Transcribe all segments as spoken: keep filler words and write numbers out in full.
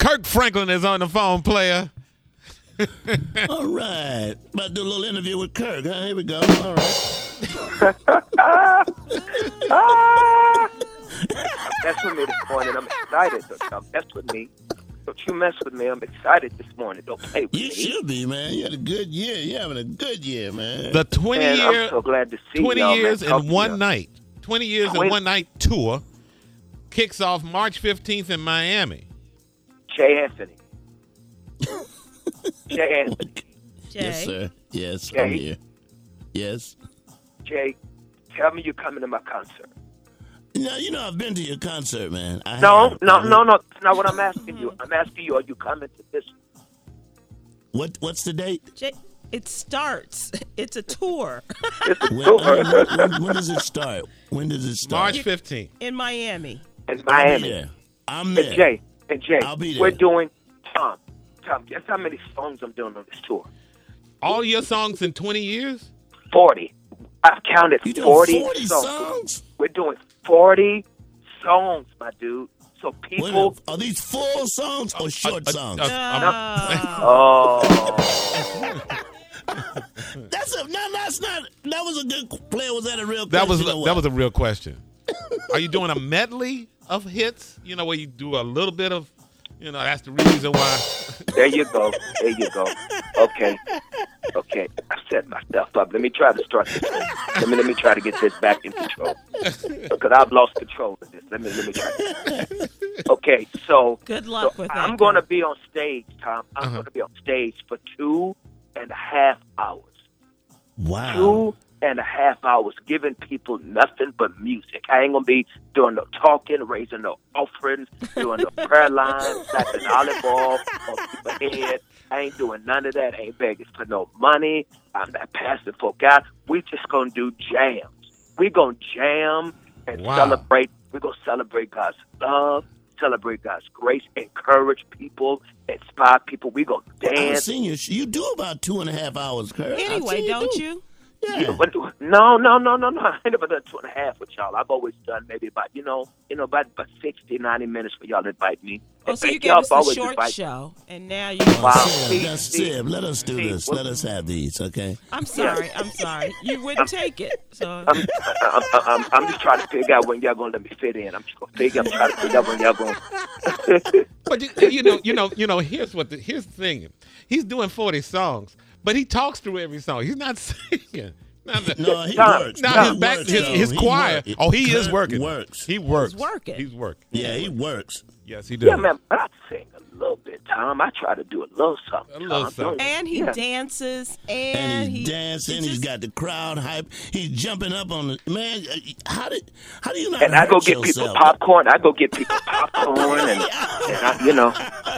Kirk Franklin is on the phone, player. All right. About to do a little interview with Kirk. Huh? Here we go. All right. Mess with me this morning. I'm excited. Don't mess with me. Don't you mess with me. I'm excited this morning. Don't play with you me. You should be, man. You had a good year. You're having a good year, man. The twenty man, year, I'm so glad to see twenty y'all, years man. in one night. twenty years twenty in one night tour kicks off March fifteenth in Miami. Jay Anthony. Jay Anthony. Jay. Yes, sir. Yes, Jay. I'm here. Yes. Jay, tell me you're coming to my concert. No, you know I've been to your concert, man. I No, have. no, I no, no. That's not what I'm asking you. I'm asking you, are you coming to this? What? What's the date? Jay, it starts. It's a tour It's a When, tour when, when, when does it start? When does it start? March fifteenth. in Miami. in I'll be Miami. there. I'm And there. Jay, and Jay, I'll be we're there. doing, Tom, Tom, guess how many songs I'm doing on this tour? All your songs in twenty years? forty. I've counted You doing forty, forty songs. songs? We're doing forty songs, my dude. So Wait a people, minute. Are these full songs or short uh, songs? uh, Oh. oh, that's a no. That's not. That was a good play. Was that a real? That was question or that what? was a real question. Are you doing a medley of hits? You know, where you do a little bit of, you know, that's the reason why. there you go. There you go. Okay. Okay. I set myself up. Let me try to start this thing. Let me let me try to get this back in control. Because I've lost control of this. Let me let me try. Okay, so Good luck so with that. I'm going to be on stage, Tom. I'm Uh-huh. going to be on stage for two and a half hours. Wow. Two and a half hours giving people nothing but music. I ain't going to be doing no talking, raising no offerings, doing no prayer lines, slapping olive oil on people's head. I ain't doing none of that. I ain't begging for no money. I'm not passing for God. We just going to do jams. we going to jam and Wow. celebrate. We're going to celebrate God's love, celebrate God's grace, encourage people, inspire people. We're going to I've dance. seen you. You do about two and a half hours, Kurt. I've Anyway, seen don't do. you? Yeah. But no, no, no, no, no. I ain't never done two and a half with y'all. I've always done maybe about, you know, you know, about, about sixty, ninety minutes for y'all to invite me. Oh, And so you thank gave y'all us for the always short invite- show, and now you. Oh, Wow. Sib, See, that's see, Sib. Let us do see, this. what- Let us have these, okay? I'm sorry. I'm sorry. You wouldn't take it. So I'm, I'm, I'm, I'm just trying to figure out when y'all gonna let me fit in. I'm just gonna figure. I'm trying to figure out when y'all gonna. But you, you know, you know, you know. Here's what. The, here's the thing. He's doing forty songs, but he talks through every song. He's not singing. Now, the- No, he Tom, works. now He his back, works, his, though. his He choir. works. Oh, he is Kurt working. works. He works. He's working. He's working. Yeah, he works. Yes, he does. Yeah, man. I sing a little bit, Tom. I try to do a little something. A little Tom. something. and he Yeah. dances, and, And he's he dancing. he He's just- got the crowd hype. He's jumping up on the man. uh, How did? How do you not? And I go hurt get people yourself? popcorn. I go get people popcorn, and, and I, you know,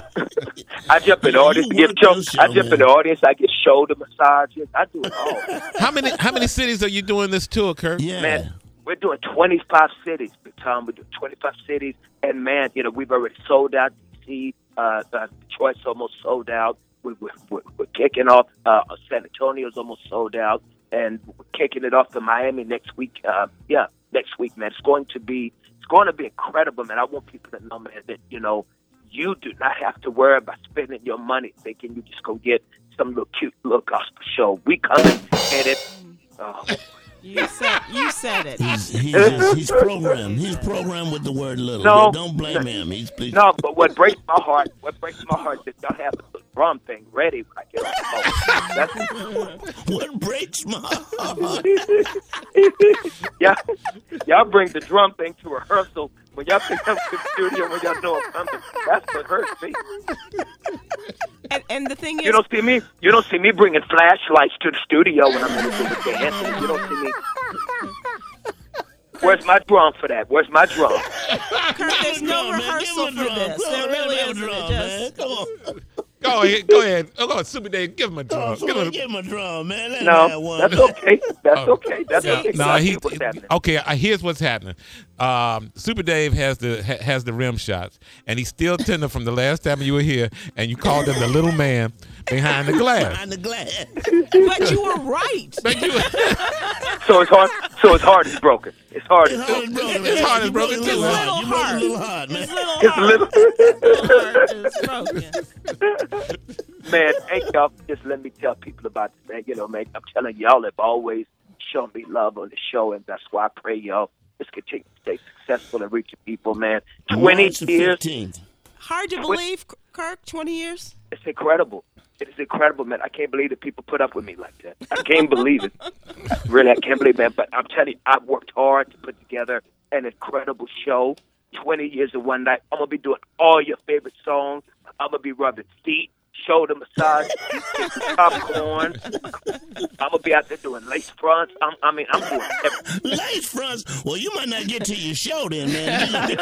I jump in the Yeah, audience you to give work jokes. your I show, jump in man. the audience. I get shoulder massages. I do it all. How many how many cities are you doing this tour, Kurt? Yeah. Man, we're doing twenty-five cities, Big Tom. We're doing twenty-five cities. And, man, you know, we've already sold out D C. Uh, uh, Detroit's almost sold out. We, we, we're, we're kicking off. Uh, San Antonio's almost sold out. And we're kicking it off to Miami next week. Uh, yeah, next week, man. It's going to be it's going to be incredible, man. I want people to know, man, that, you know, you do not have to worry about spending your money thinking you just go get some little cute little gospel show. We coming and it. Oh, You said you said it. He's he's, just, he's programmed. He's programmed with the word little. No. Don't blame him. He's please. no, but what breaks my heart, what breaks my heart is that y'all have the drum thing ready when I get on the phone. That's, What breaks my heart? y'all, y'all bring the drum thing to rehearsal when y'all pick up to the studio when y'all know I'm coming. That's what hurts me. And, and the thing is, You don't see me. You don't see me bringing flashlights to the studio when I'm in the with dancing. You don't see me. Where's my drum for that? Where's my drum? Kurt, there's no Drum, man. Give rehearsal him a for drum. this. Come There on, really let him isn't. have a It drum, just man. Come on. Go ahead, go ahead. Oh, go on, Super Dave, give him a drum. Oh, Give come him on, a- give him a drum, man. Let him have No, one. that's okay. That's Oh. okay. That's Yeah, okay. no, I he. see what's happening. Okay, uh, here's what's happening. Um, Super Dave has the ha, has the rim shots, and he's still tender from the last time you were here, and you called him the little man behind the glass. Behind the glass. But you were right. But you, So his heart, so his heart is broken. His heart is His heart is broken. broken. His heart is You broken, broke too, his huh? You broke his little heart, man. His little His heart. little. His heart is broken. Man, thank y'all for just let me tell people about this, man. You know, man, I'm telling y'all have always shown me love on the show, and that's why I pray y'all just continue to stay successful and reaching people, man. twenty March the years, fifteenth. Hard to believe, Kirk, twenty years? it's incredible. It is incredible, man. I can't believe that people put up with me like that. I can't believe it. Really, I can't believe it, man. But I'm telling you, I've worked hard to put together an incredible show. twenty years in one night. I'm going to be doing all your favorite songs. I'm going to be rubbing feet, shoulder massage, popcorn. I'm going to be out there doing lace fronts. I'm, I mean, I'm doing everything. Lace fronts. Well, you might not get to your show then, man.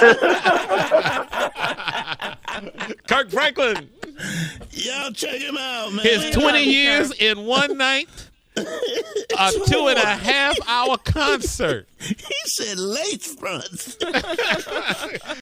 Kirk Franklin, Y'all check him out, man. his twenty years in one night, a two and a half hour concert. He said lace fronts.